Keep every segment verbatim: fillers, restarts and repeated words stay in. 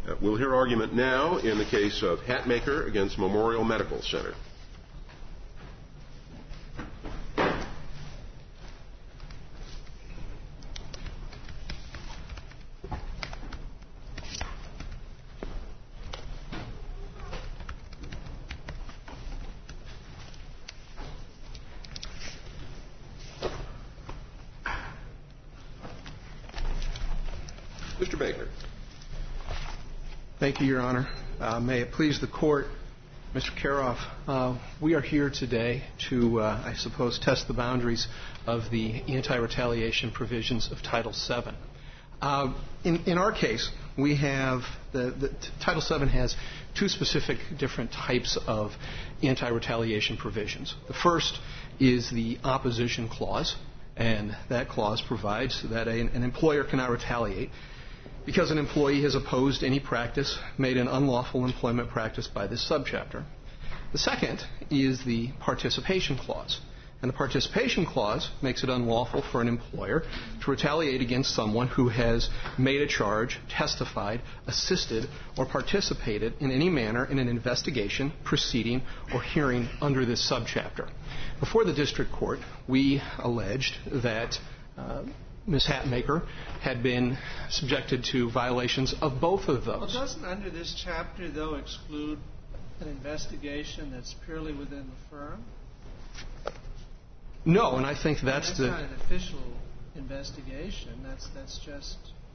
Uh, we'll hear argument now in the case of Hatmaker against Memorial Medical Center. Mister Baker. Thank you, Your Honor. Uh, may it please the Court, Mister Karoff, uh, we are here today to, uh, I suppose, test the boundaries of the anti-retaliation provisions of Title seven. Uh, in, in our case, we have the, the Title seven has two specific different types of anti-retaliation provisions. The first is the opposition clause, and that clause provides that a, an employer cannot retaliate because an employee has opposed any practice made an unlawful employment practice by this subchapter. The second is the participation clause. And the participation clause makes it unlawful for an employer to retaliate against someone who has made a charge, testified, assisted, or participated in any manner in an investigation, proceeding, or hearing under this subchapter. Before the district court, we alleged that uh, Miz Hatmaker had been subjected to violations of both of those. Well, doesn't under this chapter, though, exclude an investigation that's purely within the firm? No, and I think that's, that's the... That's not an official investigation. That's that's just...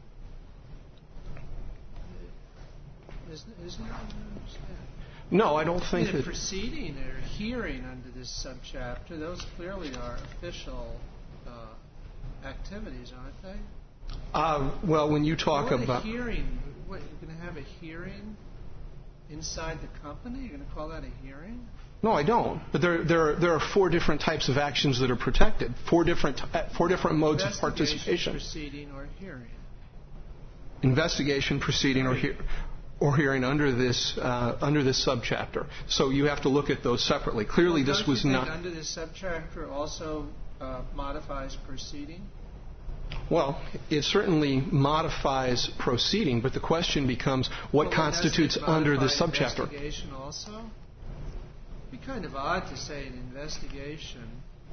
Isn't, isn't it? No, I don't think I mean, that... proceeding or hearing under this subchapter, those clearly are official uh, activities, aren't they? Uh, well, when you talk what about... a hearing, what, you're going to have a hearing inside the company? You're going to call that a hearing? No, I don't. But there, there, are, there are four different types of actions that are protected. Four different, four different modes of participation. Proceeding or hearing. Investigation, proceeding, or hearing. Or hearing under this uh, under this subchapter. So you have to look at those separately. Clearly, well, this was you not. Think under this subchapter also uh, modifies proceeding. Well, it certainly modifies proceeding, but the question becomes what well, constitutes under this subchapter. Investigation also. It'd be kind of odd to say an investigation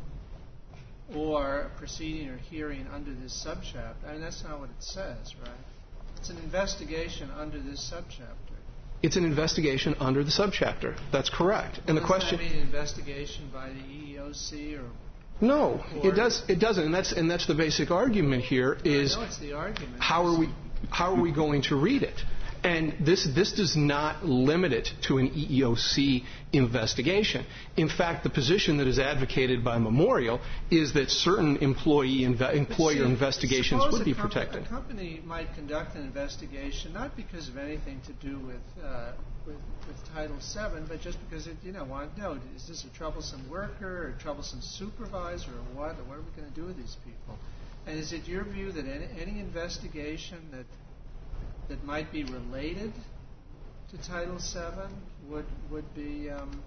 or a proceeding or hearing under this subchapter. I mean, that's not what it says, right? It's an investigation under this subchapter. It's an investigation under the subchapter. That's correct. And well, the question. Does that mean an investigation by the E E O C or? No, it does. It doesn't, and that's and that's the basic argument here. Is I know it's the argument. How are we how are we going to read it? And this this does not limit it to an E E O C investigation. In fact, the position that is advocated by Memorial is that certain employee inve- employer see, investigations would be a com- protected. A company might conduct an investigation not because of anything to do with uh, with, with Title seven, but just because it you know want to know, is this a troublesome worker or a troublesome supervisor or what? Or what are we going to do with these people? And is it your view that any, any investigation that that might be related to Title seven would would be um,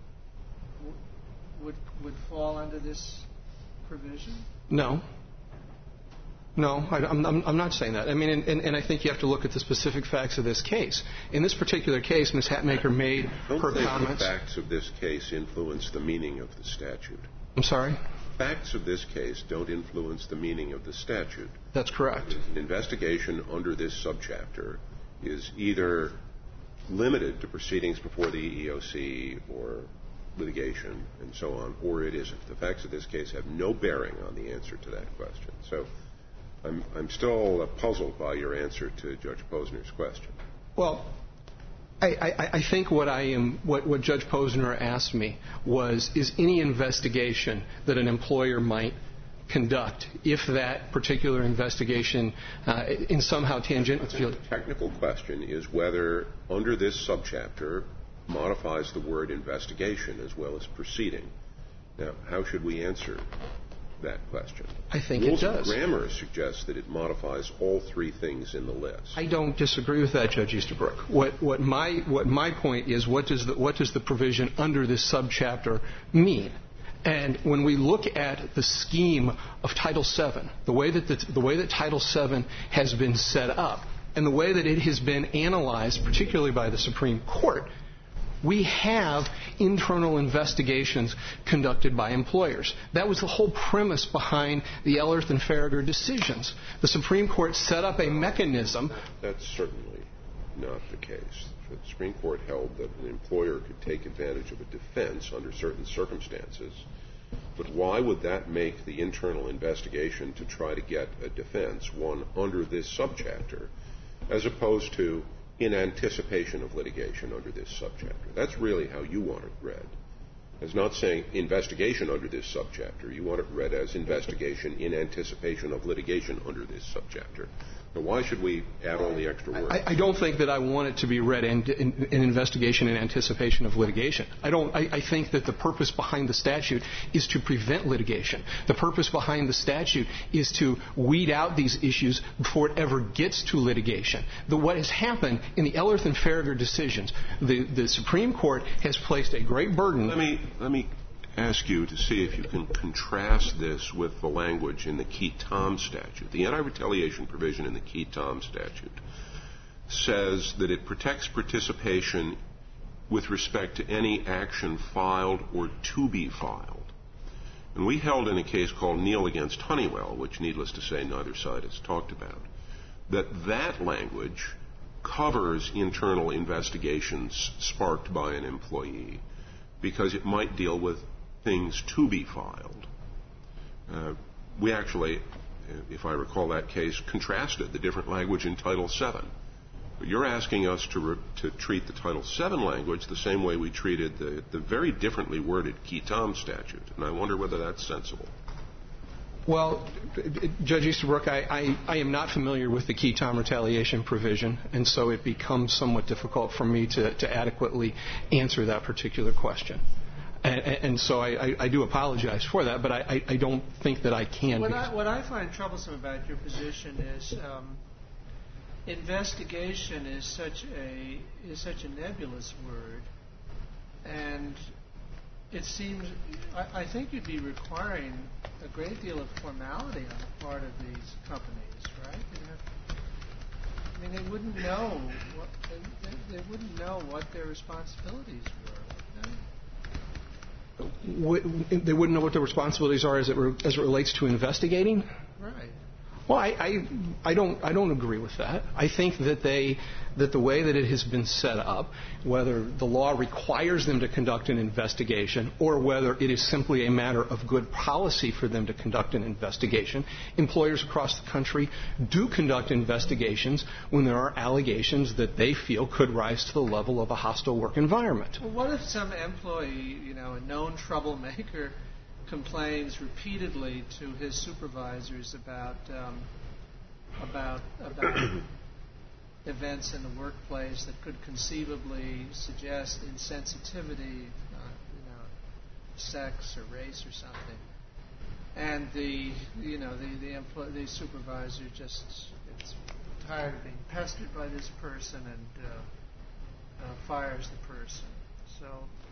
would would fall under this provision? No. No, I, I'm, I'm not saying that. I mean, and, and, and I think you have to look at the specific facts of this case. In this particular case, Miz Hatmaker made Don't her think comments. The facts of this case influence the meaning of the statute. I'm sorry? Facts of this case don't influence the meaning of the statute. That's correct. An investigation under this subchapter is either limited to proceedings before the E E O C or litigation and so on, or it isn't. The facts of this case have no bearing on the answer to that question. So I'm, I'm still puzzled by your answer to Judge Posner's question. Well, I, I, I think what I am, what, what Judge Posner asked me was, is any investigation that an employer might conduct, if that particular investigation uh, in somehow tangent. The technical question is whether under this subchapter modifies the word investigation as well as proceeding. Now, how should we answer that question? I think Rules it does. Of grammar suggests that it modifies all three things in the list. I don't disagree with that, Judge Easterbrook. What, what my what my point is, what does the what does the provision under this subchapter mean? And when we look at the scheme of Title seven, the way that the, the way that Title seven has been set up, and the way that it has been analyzed, particularly by the Supreme Court, we have internal investigations conducted by employers. That was the whole premise behind the Ellerth and Farragher decisions. The Supreme Court set up a mechanism. That's certainly not the case. The Supreme Court held that an employer could take advantage of a defense under certain circumstances, but why would that make the internal investigation to try to get a defense one under this subchapter as opposed to in anticipation of litigation under this subchapter? That's really how you want it read. It's not saying investigation under this subchapter. You want it read as investigation in anticipation of litigation under this subchapter. Now, why should we add all the extra words? I, I don't think that I want it to be read in, in, in investigation in anticipation of litigation. I don't. I, I think that the purpose behind the statute is to prevent litigation. The purpose behind the statute is to weed out these issues before it ever gets to litigation. The, what has happened in the Ellerth and Farragher decisions, the, the Supreme Court has placed a great burden. Let me let me ask you to see if you can contrast this with the language in the Qui-Tam statute. The anti-retaliation provision in the Qui-Tam statute says that it protects participation with respect to any action filed or to be filed. And we held in a case called Neal against Honeywell, which needless to say neither side has talked about, that that language covers internal investigations sparked by an employee because it might deal with things to be filed. Uh, we actually, if I recall that case, contrasted the different language in Title seven. But you're asking us to, re- to treat the Title seven language the same way we treated the, the very differently worded Qui-Tam statute, and I wonder whether that's sensible. Well, Judge Easterbrook, I, I, I am not familiar with the Qui-Tam retaliation provision, and so it becomes somewhat difficult for me to, to adequately answer that particular question. And, and so I, I, I do apologize for that, but I, I don't think that I can. What I, what I find troublesome about your position is um, investigation is such a is such a nebulous word, and it seems I, I think you'd be requiring a great deal of formality on the part of these companies, right? You'd have, I mean, they wouldn't know what they, they, they wouldn't know what their responsibilities were. Right? They wouldn't know what their responsibilities are as it re- as it relates to investigating. Right. Well, I, I I don't I don't agree with that. I think that they that the way that it has been set up, whether the law requires them to conduct an investigation or whether it is simply a matter of good policy for them to conduct an investigation, employers across the country do conduct investigations when there are allegations that they feel could rise to the level of a hostile work environment. Well, what if some employee, you know, a known troublemaker, complains repeatedly to his supervisors about um, about about events in the workplace that could conceivably suggest insensitivity, uh, you know, sex or race or something, and the you know the the, empl- the supervisor just gets tired of being pestered by this person and uh, uh, fires the person. So.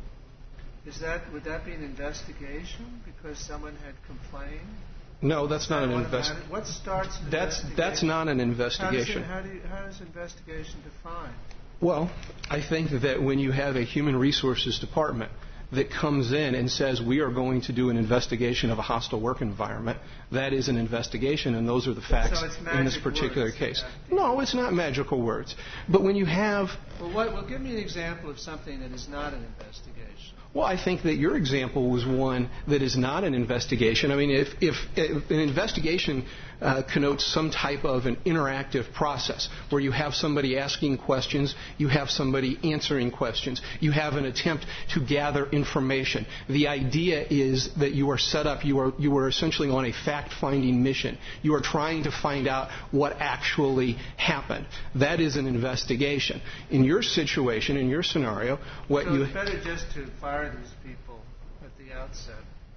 Is that would that be an investigation because someone had complained? No, that's not an investigation. What starts an that's investigation? That's not an investigation. How does, it, how, do you, how does investigation define? Well, I think that when you have a human resources department that comes in and says we are going to do an investigation of a hostile work environment, that is an investigation, and those are the facts so in this particular case. No, it's not magical words. But when you have... Well, what, well, give me an example of something that is not an investigation. Well, I think that your example was one that is not an investigation. I mean, if, if, if an investigation uh, connotes some type of an interactive process where you have somebody asking questions, you have somebody answering questions, you have an attempt to gather information. The idea is that you are set up, you are, you are essentially on a fact-finding mission. You are trying to find out what actually happened. That is an investigation. In your situation, in your scenario, what so you... it's better just to fire these people at the outset?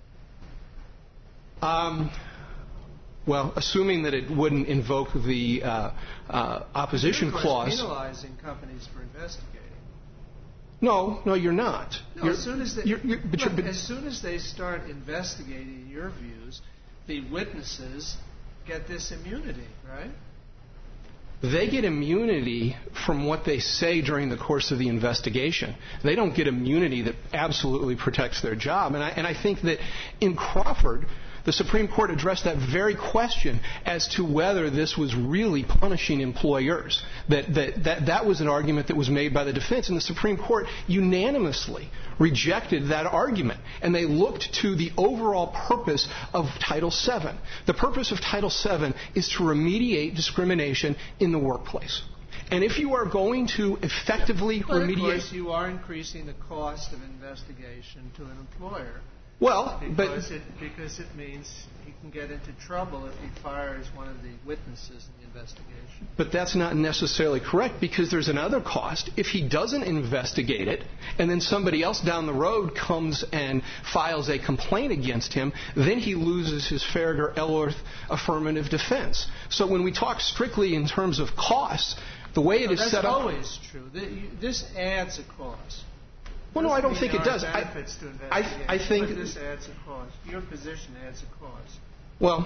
Um, well, assuming that it wouldn't invoke the uh, uh, opposition you're, of clause. You're penalizing companies for investigating. No, no, you're not. No, you're, as soon as they, you're, you're, but look, but, as soon as they start investigating your views, the witnesses get this immunity, right? they get immunity from what they say during the course of the investigation. They don't get immunity that absolutely protects their job. And I, and I think that in Crawford, the Supreme Court addressed that very question as to whether this was really punishing employers. That, that, that, that was an argument that was made by the defense, and the Supreme Court unanimously rejected that argument. And they looked to the overall purpose of Title seven. The purpose of Title seven is to remediate discrimination in the workplace. And if you are going to effectively but remediate... Of course, you are increasing the cost of investigation to an employer. Well, because but... It, because it means he can get into trouble if he fires one of the witnesses in the investigation. But that's not necessarily correct, because there's another cost. If he doesn't investigate it, and then somebody else down the road comes and files a complaint against him, then he loses his Farragher-Ellsworth affirmative defense. So when we talk strictly in terms of costs, the way it no, is set up... That's always true. This adds a cost. Well, no, I don't think it does. I, I, I think but this adds a cost. Your position adds a cost. Well,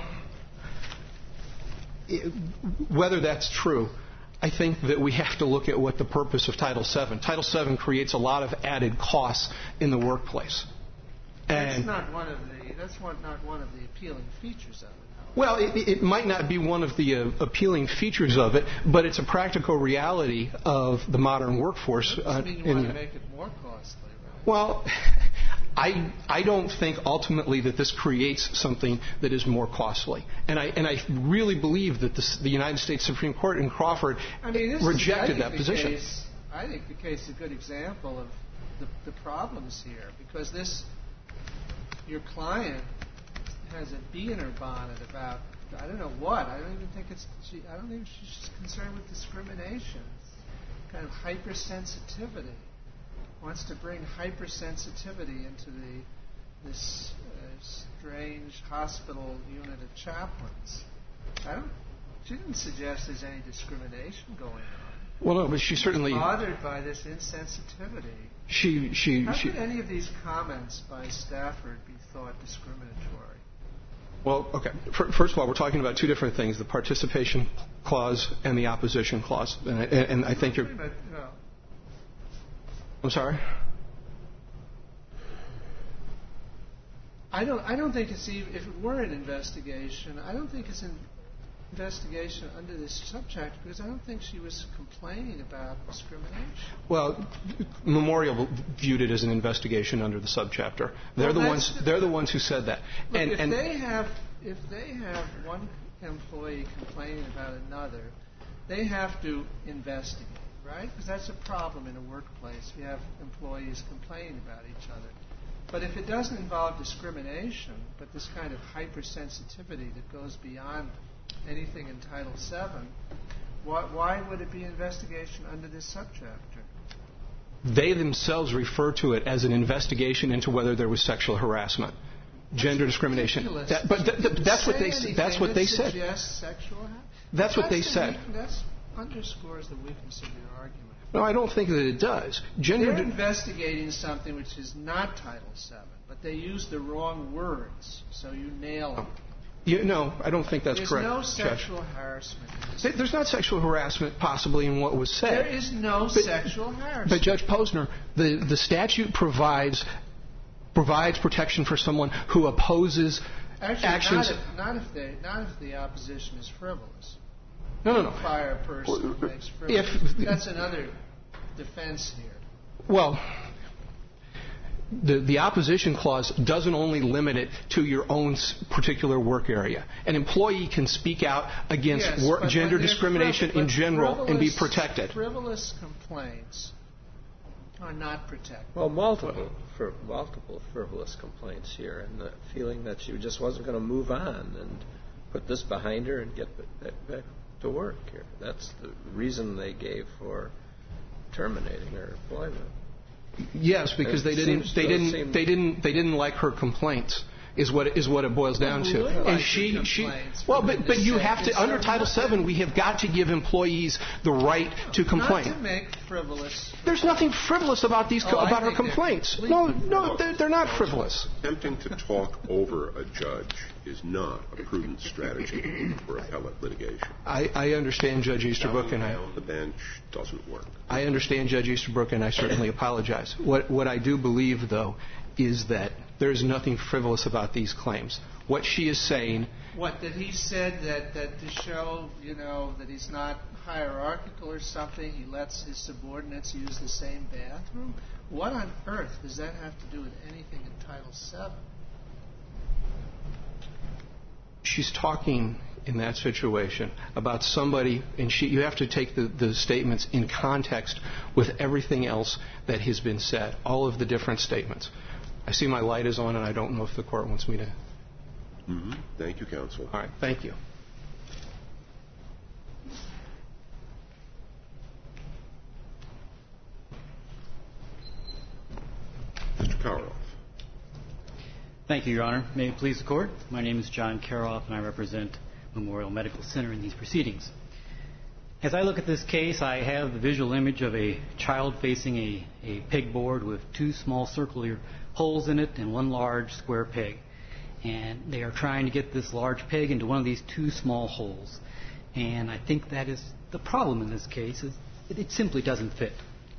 it, whether that's true, I think that we have to look at what the purpose of Title seven. Title seven creates a lot of added costs in the workplace. And that's not one of the. That's one, not one of the appealing features of it. Well, it, it might not be one of the uh, appealing features of it, but it's a practical reality of the modern workforce. That doesn't mean you uh, want to make it more costly, right? Well, I I don't think ultimately that this creates something that is more costly, and I and I really believe that this, the United States Supreme Court in Crawford I mean, this rejected is, that position. Case, I think the case is a good example of the, the problems here, because this your client has a bee in her bonnet about I don't know what. I don't even think it's. She, I don't think she's concerned with discrimination. It's kind of hypersensitivity. Wants to bring hypersensitivity into the this uh, strange hospital unit of chaplains. I don't. She didn't suggest there's any discrimination going on. Well, no, but she certainly bothered by this insensitivity. She she. How she could any of these comments by Stafford be thought discriminatory? Well, okay. First of all, we're talking about two different things: the participation clause and the opposition clause. And I, and I think you're. About, no. I'm sorry. I don't. I don't think it's even. If it were an investigation, I don't think it's an investigation under this subject, because I don't think she was complaining about discrimination. Well, Memorial viewed it as an investigation under the subchapter. They're well, the ones. The, they're the ones who said that. Look, and, if and they have, if they have one employee complaining about another, they have to investigate, right? Because that's a problem in a workplace. You have employees complaining about each other. But if it doesn't involve discrimination, but this kind of hypersensitivity that goes beyond anything in Title seven, why, why would it be an investigation under this subchapter? They themselves refer to it as an investigation into whether there was sexual harassment, that's gender discrimination. That, but th- th- that's what they that's what they said. Sexual ha- that's what that's they said. That underscores the weakness of your argument. No, I don't think that it does. Gender They're di- investigating something which is not Title seven, but they use the wrong words, so you nail it. You, no, I don't think that's There's correct. no sexual Judge. harassment in this. There's not sexual harassment possibly in what was said. There is no but, sexual harassment. But Judge Posner, the, the statute provides provides protection for someone who opposes Actually, actions. Not if, not if they, not if the opposition is frivolous. No, no, no. Fire a person who makes frivolous. If, That's another defense here. Well, the, the opposition clause doesn't only limit it to your own particular work area. An employee can speak out against yes, work, gender discrimination friv- in general and be protected. Frivolous complaints are not protected. Well, multiple, fr- multiple frivolous complaints here, and the feeling that she just wasn't going to move on and put this behind her and get back, back to work here. That's the reason they gave for terminating her employment. Yes, because It they didn't. seems- They those didn't. seem- They didn't. They didn't like her complaints. is what is what it boils down Well, to. who would And like she the she complaints well, for but goodness but you sake? have to It's under not Title nothing. seven we have got to give employees the right to complain. Not to make frivolous. There's nothing frivolous about these co- Oh, I about her think they're complaints. completely No, no, they're, they're not frivolous. Attempting to talk over a judge is not a prudent strategy for appellate litigation. I, I understand Judge Easterbrook, and I Down the bench doesn't work. I understand Judge Easterbrook, and I certainly apologize. What what I do believe, though, is that there is nothing frivolous about these claims. What she is saying. What, that he said that, that to show, you know, that he's not hierarchical or something, he lets his subordinates use the same bathroom? What on earth does that have to do with anything in Title seven? She's talking in that situation about somebody, and she, you have to take the, the statements in context with everything else that has been said, all of the different statements. I see my light is on, and I don't know if the court wants me to. Mm-hmm. Thank you, counsel. All right, thank you. Mister Karoff. Thank you, Your Honor. May it please the Court. My name is John Karoff, and I represent Memorial Medical Center in these proceedings. As I look at this case, I have the visual image of a child facing a, a pegboard with two small circular holes in it and one large square peg. And they are trying to get this large peg into one of these two small holes. And I think that is the problem in this case, is it, it simply doesn't fit.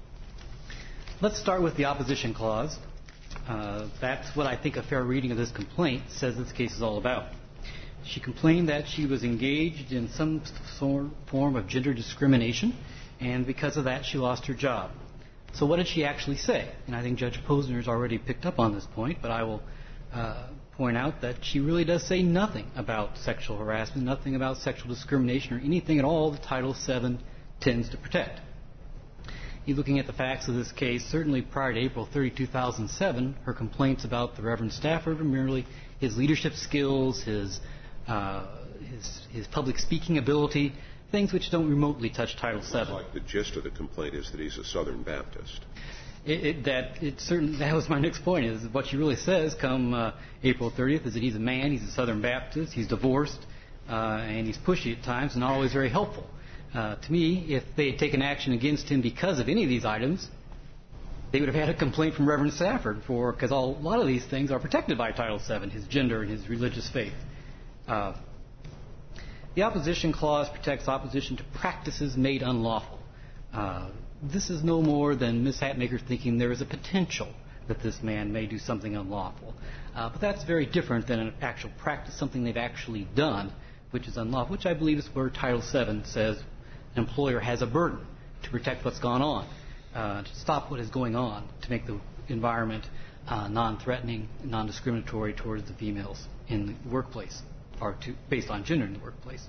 Let's start with the opposition clause. Uh, that's what I think a fair reading of this complaint says this case is all about. She complained that she was engaged in some sort, form of gender discrimination, and because of that she lost her job. So what did she actually say? And I think Judge Posner has already picked up on this point, but I will uh, point out that she really does say nothing about sexual harassment, nothing about sexual discrimination, or anything at all that Title seven tends to protect. You're looking at the facts of this case, certainly prior to April thirtieth, two thousand seven, her complaints about the Reverend Stafford were merely his leadership skills, his, uh, his, his public speaking ability, things which don't remotely touch Title seven. Like the gist of the complaint is that he's a Southern Baptist. It, it, that it certain, that was my next point, is what she really says come uh, April thirtieth is that he's a man, he's a Southern Baptist, he's divorced, uh, and he's pushy at times and not always very helpful. Uh, to me, if they had taken action against him because of any of these items, they would have had a complaint from Reverend Stafford, for because a lot of these things are protected by Title seven, his gender and his religious faith. Uh, the opposition clause protects opposition to practices made unlawful. Uh, this is no more than Miz Hatmaker thinking there is a potential that this man may do something unlawful. Uh, but that's very different than an actual practice, something they've actually done, which is unlawful, which I believe is where Title seven says an employer has a burden to protect what's gone on, uh, to stop what is going on, to make the environment uh, non-threatening, non-discriminatory towards the females in the workplace, or to, based on gender in the workplace.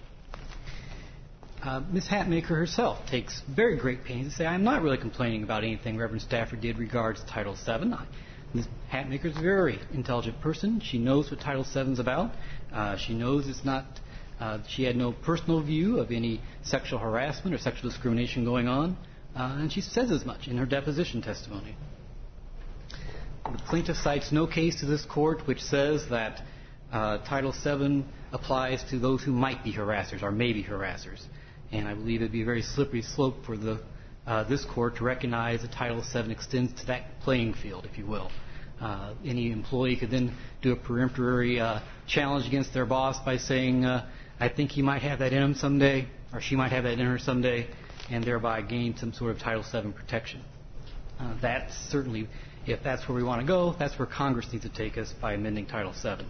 Uh, Miz Hatmaker herself takes very great pains to say, I'm not really complaining about anything Reverend Stafford did regards Title seven. I, Miz Hatmaker is a very intelligent person. She knows what Title seven is about. Uh, she knows it's not, uh, she had no personal view of any sexual harassment or sexual discrimination going on, uh, and she says as much in her deposition testimony. The plaintiff cites no case to this court which says that uh, Title seven applies to those who might be harassers or may be harassers. And I believe it would be a very slippery slope for the, uh, this court to recognize that Title seven extends to that playing field, if you will. Uh, any employee could then do a peremptory uh, challenge against their boss by saying, uh, I think he might have that in him someday, or she might have that in her someday, and thereby gain some sort of Title seven protection. Uh, that's certainly, if that's where we want to go, that's where Congress needs to take us by amending Title seven.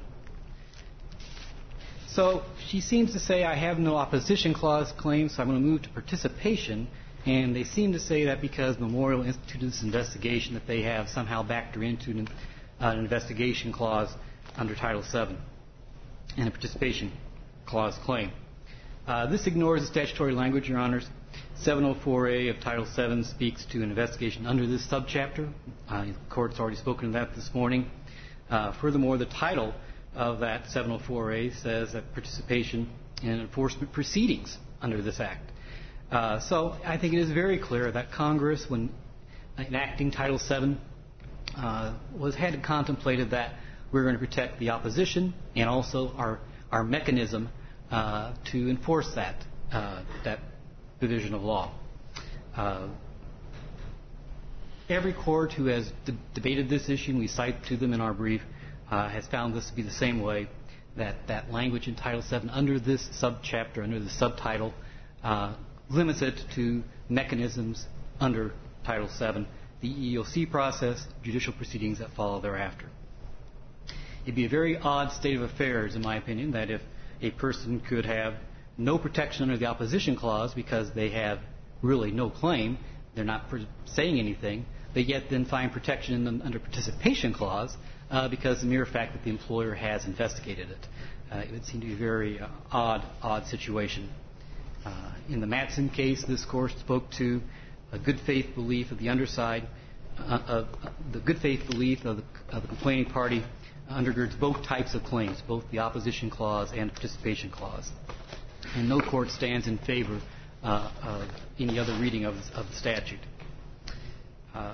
So she seems to say, I have no opposition clause claim, so I'm going to move to participation. And they seem to say that because Memorial instituted this investigation that they have somehow backed her into an, uh, an investigation clause under Title seven and a participation clause claim. Uh, this ignores the statutory language, Your Honors. seven oh four A of Title seven speaks to an investigation under this subchapter. Uh, the Court's already spoken to that this morning. Uh, furthermore, the title of that seven oh four A says that participation in enforcement proceedings under this Act. Uh, so I think it is very clear that Congress, when enacting Title seven, uh, was had contemplated that we're going to protect the opposition and also our, our mechanism uh, to enforce that, uh, that division of law. Uh, every court who has de- debated this issue, and we cite to them in our brief, uh, has found this to be the same way, that that language in Title seven under this subchapter, under the subtitle, uh, limits it to mechanisms under Title seven, the E E O C process, judicial proceedings that follow thereafter. It'd be a very odd state of affairs, in my opinion, that if a person could have no protection under the opposition clause because they have really no claim, they're not saying anything, they yet then find protection in the, under participation clause uh, because the mere fact that the employer has investigated it. Uh, it would seem to be a very uh, odd, odd situation. Uh, in the Mattson case, this court spoke to a good faith belief of the underside, uh, of uh, the good faith belief of the, of the complaining party undergirds both types of claims, both the opposition clause and participation clause. And no court stands in favor uh, of any other reading of, of the statute. Uh,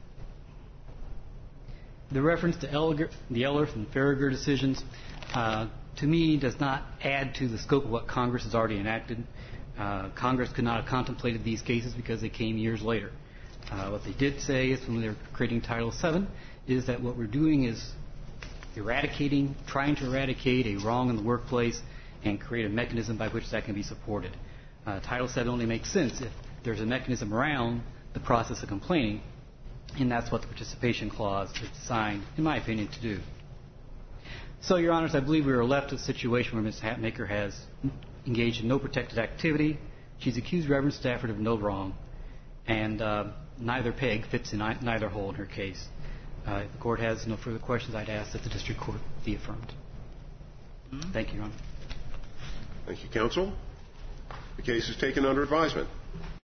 the reference to Elger, the Ellerth and Farragher decisions, uh, to me, does not add to the scope of what Congress has already enacted. Uh, Congress could not have contemplated these cases because they came years later. Uh, what they did say is when they were creating Title seven is that what we're doing is eradicating, trying to eradicate a wrong in the workplace and create a mechanism by which that can be supported. Uh, Title seven only makes sense if there's a mechanism around the process of complaining, and that's what the participation clause is designed, in my opinion, to do. So, Your Honors, I believe we are left with a situation where Miz Hatmaker has engaged in no protected activity. She's accused Reverend Stafford of no wrong, and uh, neither peg fits in neither hole in her case. Uh, if the Court has no further questions, I'd ask that the District Court be affirmed. Mm-hmm. Thank you, Your Honor. Thank you, Counsel. The case is taken under advisement.